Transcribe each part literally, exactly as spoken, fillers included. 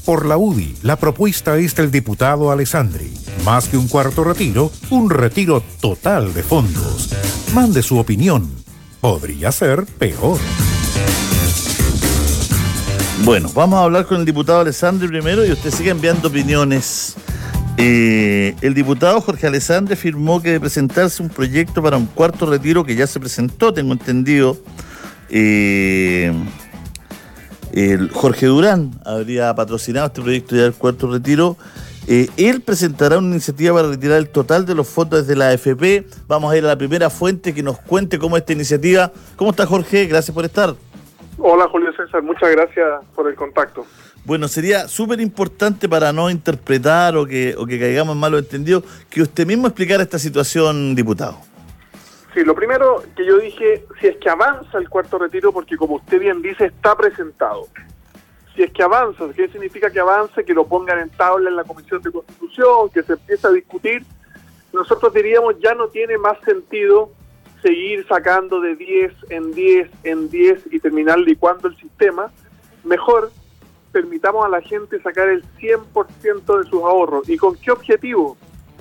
Por la U D I, la propuesta es del diputado Alessandri. Más que un cuarto retiro, un retiro total de fondos. Mande su opinión. Podría ser peor. Bueno, vamos a hablar con el diputado Alessandri primero y usted sigue enviando opiniones. Eh, el diputado Jorge Alessandri afirmó que debe presentarse un proyecto para un cuarto retiro que ya se presentó, tengo entendido. Eh, el Jorge Durán habría patrocinado este proyecto ya del cuarto retiro. Eh, él presentará una iniciativa para retirar el total de los fondos desde la A F P. Vamos a ir a la primera fuente que nos cuente cómo es esta iniciativa. ¿Cómo está, Jorge? Gracias por estar. Hola, Julio César. Muchas gracias por el contacto. Bueno, sería súper importante para no interpretar o que, o que caigamos en malos entendidos, que usted mismo explicara esta situación, diputado. Sí, lo primero que yo dije, si es que avanza el cuarto retiro, porque como usted bien dice, está presentado. Si es que avanza, ¿qué significa que avance? Que lo pongan en tabla en la Comisión de Constitución, que se empiece a discutir. Nosotros diríamos, ya no tiene más sentido seguir sacando de diez en diez en diez y terminar licuando el sistema. Mejor permitamos a la gente sacar el cien por ciento de sus ahorros. ¿Y con qué objetivo?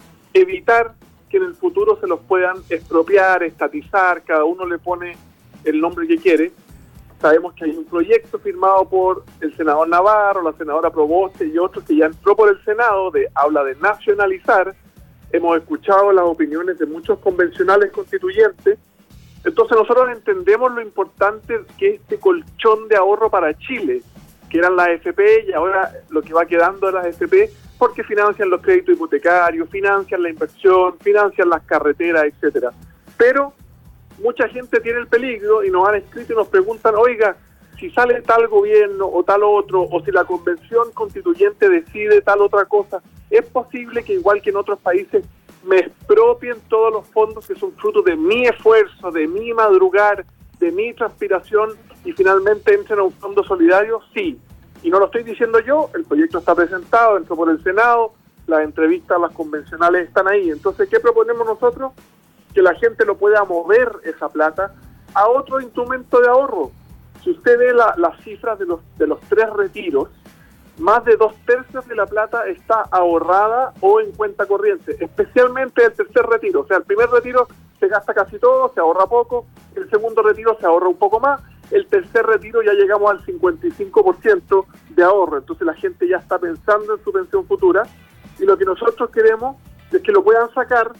Evitar que en el futuro se los puedan expropiar, estatizar, cada uno le pone el nombre que quiere. Sabemos que hay un proyecto firmado por el senador Navarro, la senadora Proboste y otros que ya entró por el Senado, de habla de nacionalizar. Hemos escuchado las opiniones de muchos convencionales constituyentes. Entonces nosotros entendemos lo importante que este colchón de ahorro para Chile, que eran las A F P y ahora lo que va quedando de las A F P, porque financian los créditos hipotecarios, financian la inversión, financian las carreteras, etcétera. Pero mucha gente tiene el peligro y nos han escrito y nos preguntan, oiga, si sale tal gobierno o tal otro, o si la convención constituyente decide tal otra cosa, ¿es posible que igual que en otros países me expropien todos los fondos que son fruto de mi esfuerzo, de mi madrugar, de mi transpiración y finalmente entren a un fondo solidario? Sí. Y no lo estoy diciendo yo, el proyecto está presentado, entró por el Senado, las entrevistas, las convencionales están ahí. Entonces, ¿qué proponemos nosotros? Que la gente lo pueda mover esa plata a otro instrumento de ahorro. Si usted ve la, las cifras de los, de los tres retiros, más de dos tercios de la plata está ahorrada o en cuenta corriente, especialmente el tercer retiro. O sea, el primer retiro se gasta casi todo, se ahorra poco, el segundo retiro se ahorra un poco más, el tercer retiro ya llegamos al cincuenta y cinco por ciento de ahorro. Entonces la gente ya está pensando en su pensión futura y lo que nosotros queremos es que lo puedan sacar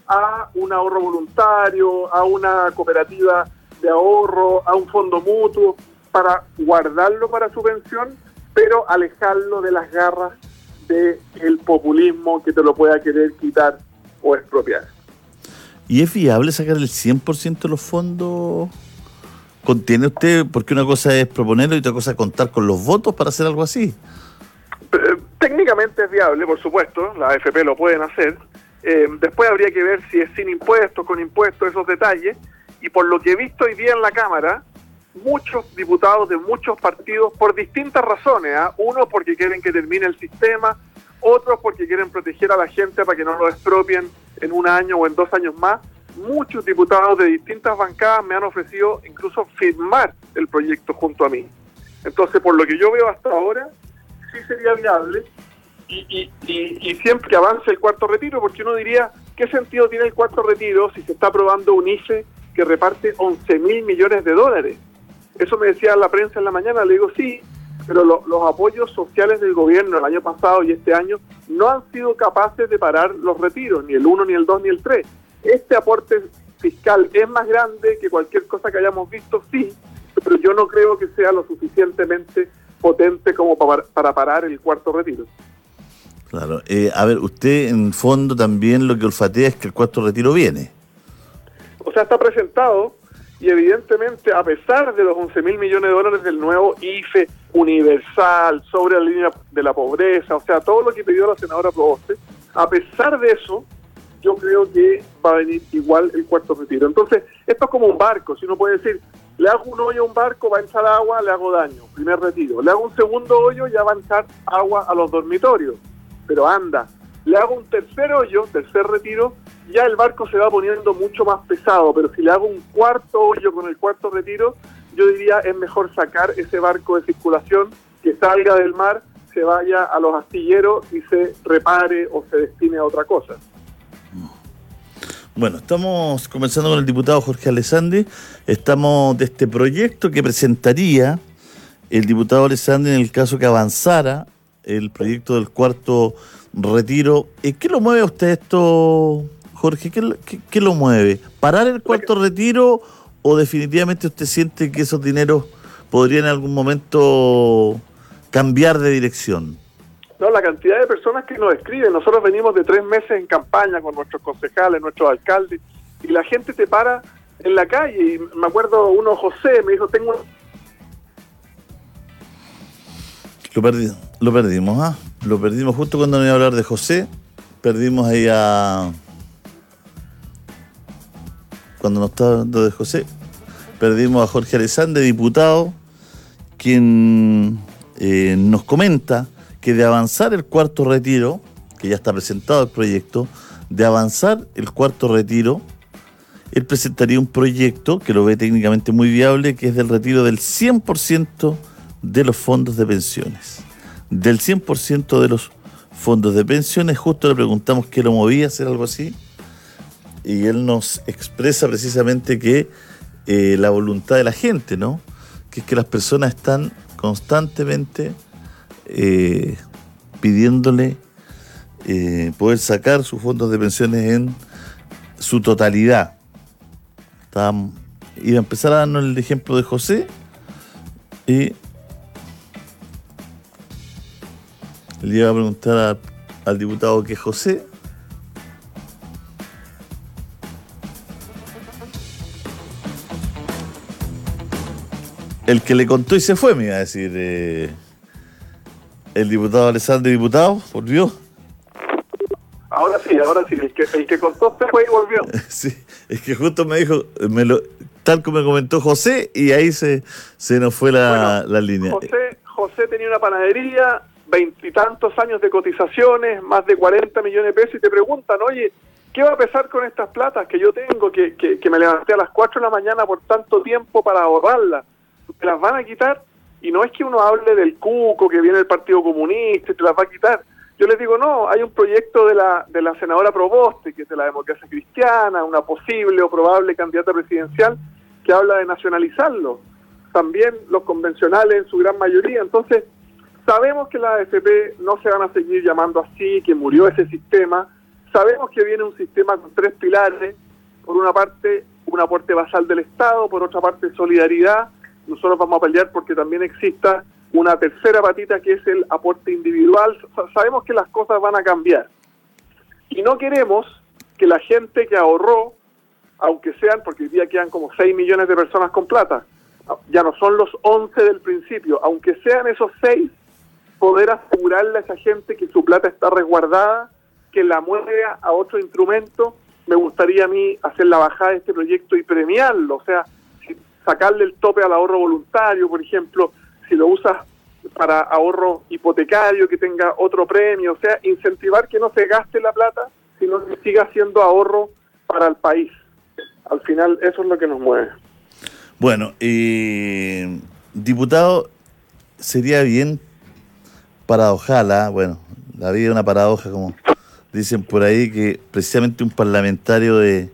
a un ahorro voluntario, a una cooperativa de ahorro, a un fondo mutuo, para guardarlo para su pensión, pero alejarlo de las garras del populismo que te lo pueda querer quitar o expropiar. ¿Y es viable sacar el cien por ciento de los fondos? ¿Contiene usted? Porque una cosa es proponerlo y otra cosa es contar con los votos para hacer algo así. Técnicamente es viable, por supuesto, la A F P lo pueden hacer. Eh, después habría que ver si es sin impuestos, con impuestos, esos detalles. Y por lo que he visto hoy día en la Cámara, muchos diputados de muchos partidos, por distintas razones, ¿eh? Unos porque quieren que termine el sistema, otros porque quieren proteger a la gente para que no lo expropien en un año o en dos años más. Muchos diputados de distintas bancadas me han ofrecido incluso firmar el proyecto junto a mí. Entonces, por lo que yo veo hasta ahora, sí sería viable y, y, y, y siempre que avance el cuarto retiro, porque uno diría, ¿qué sentido tiene el cuarto retiro si se está aprobando un I F E que reparte once mil millones de dólares? Eso me decía la prensa en la mañana, le digo sí, pero lo, los apoyos sociales del gobierno el año pasado y este año no han sido capaces de parar los retiros, ni el uno, ni el dos, ni el tres. Este aporte fiscal es más grande que cualquier cosa que hayamos visto, sí, pero yo no creo que sea lo suficientemente potente como para, para parar el cuarto retiro. Claro. Eh, a ver, usted en fondo también lo que olfatea es que el cuarto retiro viene. O sea, está presentado y evidentemente a pesar de los once mil millones de dólares del nuevo I F E universal, sobre la línea de la pobreza, o sea, todo lo que pidió la senadora Proboste, a pesar de eso, yo creo que va a venir igual el cuarto retiro. Entonces, esto es como un barco, si uno puede decir, le hago un hoyo a un barco, va a entrar agua, le hago daño, primer retiro. Le hago un segundo hoyo, ya va a entrar agua a los dormitorios, pero anda. Le hago un tercer hoyo, tercer retiro, ya el barco se va poniendo mucho más pesado, pero si le hago un cuarto hoyo con el cuarto retiro, yo diría es mejor sacar ese barco de circulación, que salga del mar, se vaya a los astilleros y se repare o se destine a otra cosa. Bueno, estamos conversando con el diputado Jorge Alessandri, estamos de este proyecto que presentaría el diputado Alessandri en el caso que avanzara el proyecto del cuarto retiro. ¿Qué lo mueve a usted esto, Jorge? ¿Qué, qué, qué lo mueve? ¿Parar el cuarto retiro o definitivamente usted siente que esos dineros podrían en algún momento cambiar de dirección? No, la cantidad de personas que nos escriben. Nosotros venimos de tres meses en campaña con nuestros concejales, nuestros alcaldes, y la gente te para en la calle. Y me acuerdo uno, José, me dijo, tengo... Lo, perdi lo perdimos, ¿ah? Lo perdimos justo cuando me iba a hablar de José. Perdimos ahí a... Cuando nos estaba hablando de José, perdimos a Jorge Alessandri, diputado, quien eh, nos comenta que de avanzar el cuarto retiro, que ya está presentado el proyecto, de avanzar el cuarto retiro, él presentaría un proyecto que lo ve técnicamente muy viable, que es del retiro del cien por ciento de los fondos de pensiones. Del cien por ciento de los fondos de pensiones. Justo le preguntamos qué lo movía a hacer algo así, y él nos expresa precisamente que eh, la voluntad de la gente, ¿no? Que es que las personas están constantemente Eh, pidiéndole eh, poder sacar sus fondos de pensiones en su totalidad. Estábamos, iba a empezar a darnos el ejemplo de José y le iba a preguntar a, al diputado que es José. El que le contó y se fue, me iba a decir eh, el diputado Alessandri. Diputado, ¿volvió? Ahora sí, ahora sí, el que, el que contó se fue y volvió. Sí, es que justo me dijo, me lo, tal como me comentó José, y ahí se, se nos fue la, bueno, la línea. José, José tenía una panadería, veintitantos años de cotizaciones, más de cuarenta millones de pesos, y te preguntan, oye, ¿qué va a pasar con estas platas que yo tengo, que, que, que me levanté a las cuatro de la mañana por tanto tiempo para ahorrarlas? ¿Te las van a quitar? Y no es que uno hable del cuco, que viene el Partido Comunista y te las va a quitar. Yo les digo, no, hay un proyecto de la de la senadora Proboste, que es de la democracia cristiana, una posible o probable candidata presidencial, que habla de nacionalizarlo. También los convencionales en su gran mayoría. Entonces, sabemos que las A F P no se van a seguir llamando así, que murió ese sistema. Sabemos que viene un sistema con tres pilares. Por una parte, un aporte basal del Estado, por otra parte, solidaridad. Nosotros vamos a pelear porque también exista una tercera patita, que es el aporte individual. Sabemos que las cosas van a cambiar. Y no queremos que la gente que ahorró, aunque sean, porque hoy día quedan como seis millones de personas con plata, ya no son los once del principio, aunque sean esos seis, poder asegurarle a esa gente que su plata está resguardada, que la mueve a otro instrumento. Me gustaría a mí hacer la bajada de este proyecto y premiarlo, o sea, sacarle el tope al ahorro voluntario, por ejemplo, si lo usas para ahorro hipotecario, que tenga otro premio, o sea, incentivar que no se gaste la plata, sino que siga siendo ahorro para el país. Al final, eso es lo que nos mueve. Bueno, eh, diputado, sería bien paradojala, bueno, la vida es una paradoja, como dicen por ahí, que precisamente un parlamentario de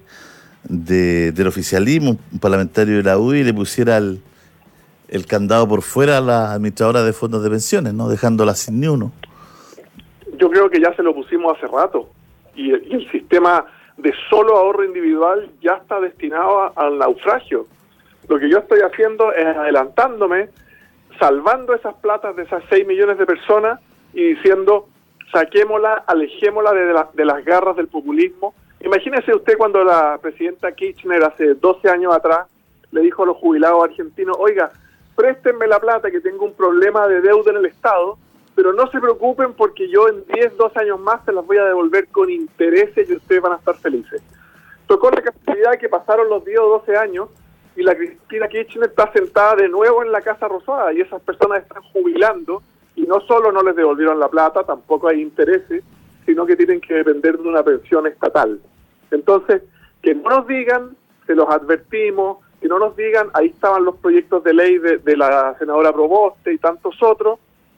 De, del oficialismo, un parlamentario de la U D I, le pusiera el, el candado por fuera a las administradoras de fondos de pensiones, ¿no? Dejándolas sin ni uno. Yo creo que ya se lo pusimos hace rato, y, y el sistema de solo ahorro individual ya está destinado a, al naufragio. Lo que yo estoy haciendo es adelantándome, salvando esas platas de esas seis millones de personas y diciendo, saquémosla, alejémosla de, la, de las garras del populismo. Imagínese usted cuando la presidenta Kirchner hace doce años atrás le dijo a los jubilados argentinos, oiga, préstenme la plata que tengo un problema de deuda en el Estado, pero no se preocupen porque yo en diez, doce años más se las voy a devolver con intereses y ustedes van a estar felices. Tocó la casualidad que pasaron los diez o doce años y la Cristina Kirchner está sentada de nuevo en la Casa Rosada y esas personas están jubilando y no solo no les devolvieron la plata, tampoco hay intereses, sino que tienen que depender de una pensión estatal. Entonces, que no nos digan, se los advertimos, que no nos digan, ahí estaban los proyectos de ley de, de la senadora Proboste y tantos otros,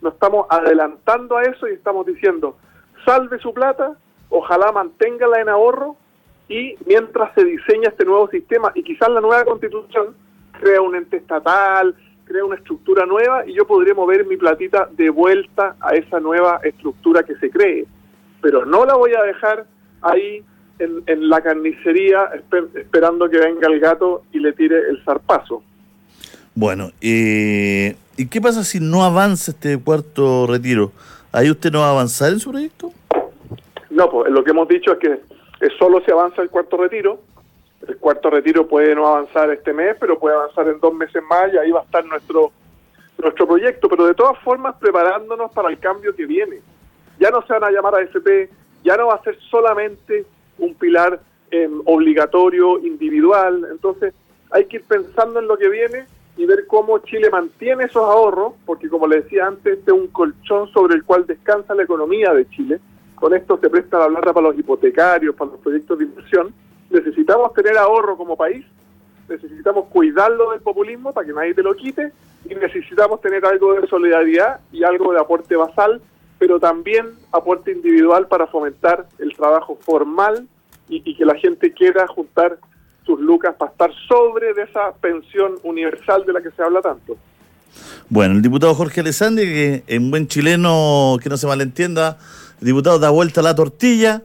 nos estamos adelantando a eso y estamos diciendo, salve su plata, ojalá manténgala en ahorro, y mientras se diseña este nuevo sistema, y quizás la nueva constitución crea un ente estatal, crea una estructura nueva, y yo podré mover mi platita de vuelta a esa nueva estructura que se cree. Pero no la voy a dejar ahí en, en la carnicería esper, esperando que venga el gato y le tire el zarpazo. Bueno, eh, ¿y qué pasa si no avanza este cuarto retiro? ¿Ahí usted no va a avanzar en su proyecto? No, pues lo que hemos dicho es que es solo si avanza el cuarto retiro. El cuarto retiro puede no avanzar este mes, pero puede avanzar en dos meses más y ahí va a estar nuestro nuestro proyecto, pero de todas formas preparándonos para el cambio que viene. Ya no se van a llamar A F P, ya no va a ser solamente un pilar eh, obligatorio, individual. Entonces hay que ir pensando en lo que viene y ver cómo Chile mantiene esos ahorros, porque como le decía antes, este es un colchón sobre el cual descansa la economía de Chile. Con esto se presta la plata para los hipotecarios, para los proyectos de inversión. Necesitamos tener ahorro como país, necesitamos cuidarlo del populismo para que nadie te lo quite, y necesitamos tener algo de solidaridad y algo de aporte basal, pero también aporte individual para fomentar el trabajo formal y, y que la gente quiera juntar sus lucas para estar sobre de esa pensión universal de la que se habla tanto. Bueno, el diputado Jorge Alessandri, que en buen chileno, que no se malentienda, el diputado da vuelta a la tortilla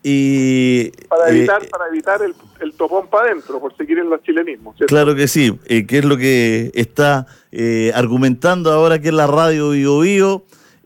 y... Para evitar, eh, para evitar el, el topón para adentro, por seguir en los chilenismos, ¿cierto? Claro que sí, eh, que es lo que está eh, argumentando ahora que es la radio Bio Bio.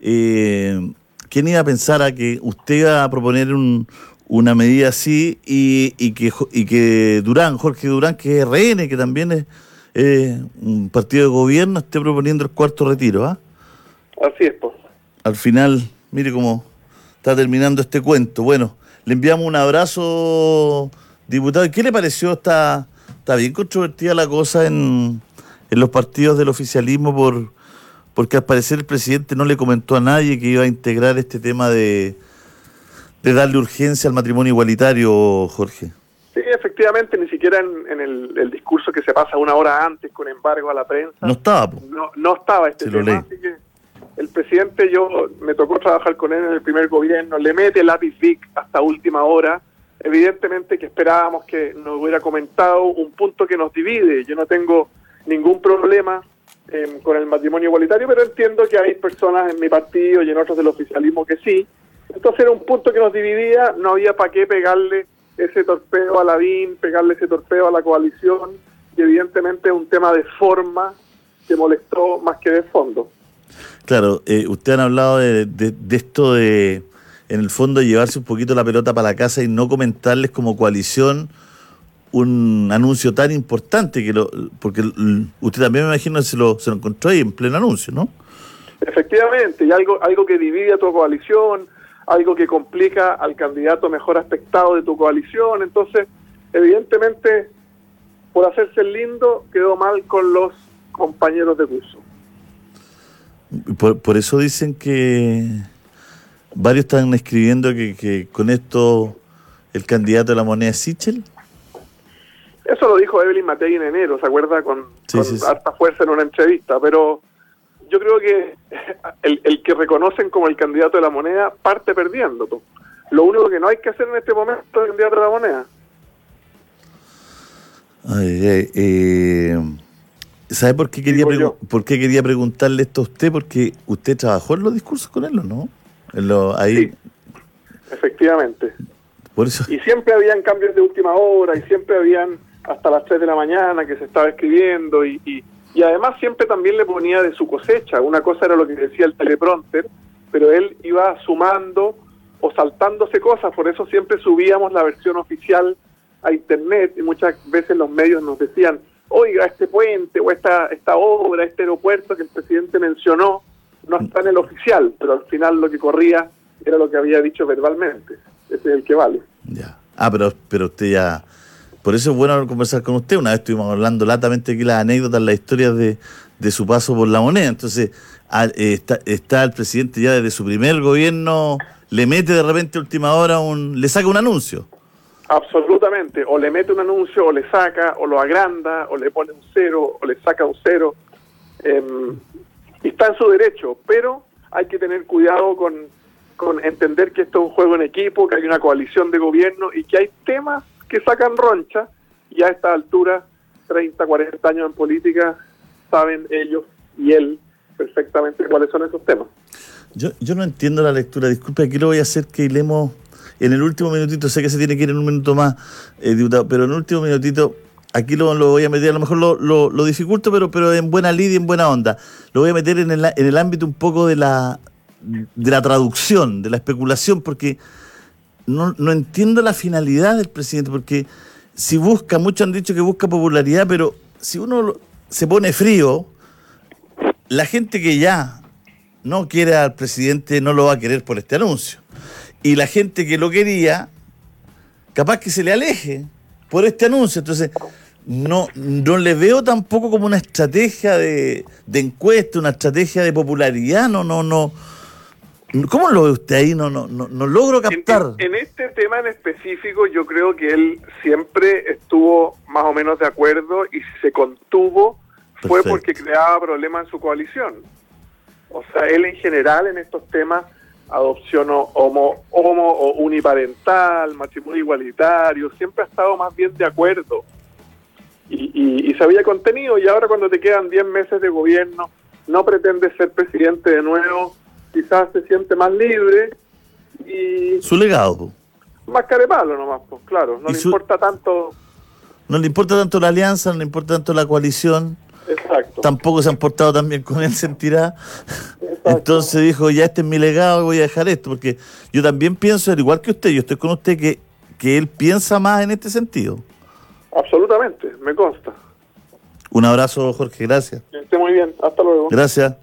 Eh, ¿Quién iba a pensar a que usted iba a proponer un, una medida así y, y, que, y que Durán, Jorge Durán, que es R N, que también es eh, un partido de gobierno, esté proponiendo el cuarto retiro? ¿Ah? Así es, pues. Al final, mire cómo está terminando este cuento. Bueno, le enviamos un abrazo, diputado. ¿Qué le pareció? Está, está bien controvertida la cosa en, en los partidos del oficialismo por porque al parecer el presidente no le comentó a nadie que iba a integrar este tema de, de darle urgencia al matrimonio igualitario, Jorge. Sí, efectivamente, ni siquiera en, en el, el discurso que se pasa una hora antes con embargo a la prensa. No estaba. Po. No, no estaba este Se tema, así que el presidente, yo me tocó trabajar con él en el primer gobierno, le mete el lápiz Vic hasta última hora. Evidentemente que esperábamos que nos hubiera comentado un punto que nos divide. Yo no tengo ningún problema eh, con el matrimonio igualitario, pero entiendo que hay personas en mi partido y en otros del oficialismo que sí. Entonces era un punto que nos dividía, no había para qué pegarle ese torpeo a Lavín, pegarle ese torpeo a la coalición, y evidentemente es un tema de forma que molestó más que de fondo. Claro, eh, ustedes han hablado de, de, de esto de, en el fondo, llevarse un poquito la pelota para la casa y no comentarles como coalición un anuncio tan importante, que lo, porque usted también me imagino se lo, se lo encontró ahí en pleno anuncio, ¿no? Efectivamente, y algo, algo que divide a tu coalición, algo que complica al candidato mejor aspectado de tu coalición. Entonces, evidentemente, por hacerse el lindo, quedó mal con los compañeros de curso. Por, por eso dicen que varios están escribiendo que, que con esto el candidato de la moneda es Sichel. Eso lo dijo Evelyn Matei en enero, ¿se acuerda? Con, sí, con sí, sí. harta fuerza en una entrevista, pero yo creo que el, el que reconocen como el candidato de la moneda parte perdiendo. Tú. Lo único que no hay que hacer en este momento es el candidato de la moneda. Ay, ay, eh, ¿sabe por qué quería pregu- por qué quería preguntarle esto a usted? Porque usted trabajó en los discursos con él, ¿o no? En lo, ahí. Sí, efectivamente. Por eso. Y siempre habían cambios de última hora, y siempre habían hasta las tres de la mañana que se estaba escribiendo, y, y, y además siempre también le ponía de su cosecha. Una cosa era lo que decía el teleprompter, pero él iba sumando o saltándose cosas, por eso siempre subíamos la versión oficial a internet, y muchas veces los medios nos decían, oiga, este puente o esta, esta obra, este aeropuerto que el presidente mencionó, no está en el oficial, pero al final lo que corría era lo que había dicho verbalmente. Ese es el que vale. Ya. Ah, pero, pero usted ya... Por eso es bueno conversar con usted. Una vez estuvimos hablando latamente aquí las anécdotas, las historias de, de su paso por la moneda. Entonces, a, eh, está, está el presidente ya desde su primer gobierno, le mete de repente a última hora, un le saca un anuncio. Absolutamente. O le mete un anuncio, o le saca, o lo agranda, o le pone un cero, o le saca un cero. Eh, y está en su derecho, pero hay que tener cuidado con, con entender que esto es un juego en equipo, que hay una coalición de gobierno y que hay temas que sacan roncha, y a esta altura, treinta, cuarenta años en política, saben ellos y él perfectamente cuáles son esos temas. Yo, yo no entiendo la lectura, disculpe, aquí lo voy a hacer que hilemos en el último minutito, sé que se tiene que ir en un minuto más, eh, diputado, pero en el último minutito, aquí lo, lo voy a meter, a lo mejor lo, lo, lo dificulto, pero, pero en buena lid y en buena onda. Lo voy a meter en el, en el ámbito un poco de la, de la traducción, de la especulación, porque no, no entiendo la finalidad del presidente, porque si busca, muchos han dicho que busca popularidad, pero si uno lo, se pone frío, la gente que ya no quiere al presidente no lo va a querer por este anuncio. Y la gente que lo quería, capaz que se le aleje por este anuncio. Entonces, no, no le veo tampoco como una estrategia de, de encuesta, una estrategia de popularidad. No, no, no. ¿Cómo lo ve usted ahí? No, no, no, no logro captar. En, en este tema en específico, yo creo que él siempre estuvo más o menos de acuerdo, y si se contuvo fue Perfecto. porque creaba problemas en su coalición. O sea, él en general en estos temas, adopción homo, homo o uniparental, matrimonio igualitario, siempre ha estado más bien de acuerdo. Y, y, y se había contenido, y ahora cuando te quedan diez meses de gobierno, no pretende ser presidente de nuevo, quizás se siente más libre y... Su legado. Más carepalo nomás, pues claro, no le su... importa tanto... No le importa tanto la alianza, no le importa tanto la coalición. Exacto. Tampoco se han portado tan bien con él, sentirá. Exacto. Entonces dijo, ya este es mi legado y voy a dejar esto, porque yo también pienso, al igual que usted, yo estoy con usted, que, que él piensa más en este sentido. Absolutamente, me consta. Un abrazo, Jorge, gracias. Que esté muy bien, hasta luego. Gracias.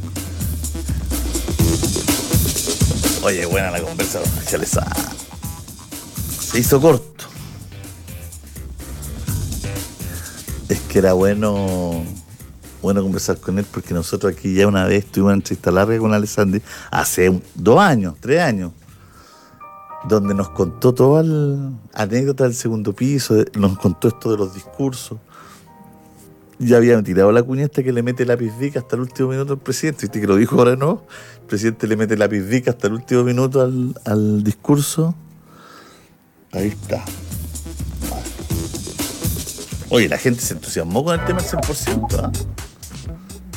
Oye, buena la conversación, ya les ha... Se hizo corto. Es que era bueno bueno conversar con él, porque nosotros aquí ya una vez tuvimos una entrevista larga con Alessandri, hace un, dos años, tres años, donde nos contó toda la anécdota del segundo piso, nos contó esto de los discursos. Ya habían tirado la cuña esta que le mete lápiz Vic hasta el último minuto al presidente, viste que lo dijo ahora, ¿no? El presidente le mete lápiz Vic hasta el último minuto al, al discurso. Ahí está. Oye, la gente se entusiasmó con el tema al cien por ciento, ¿eh?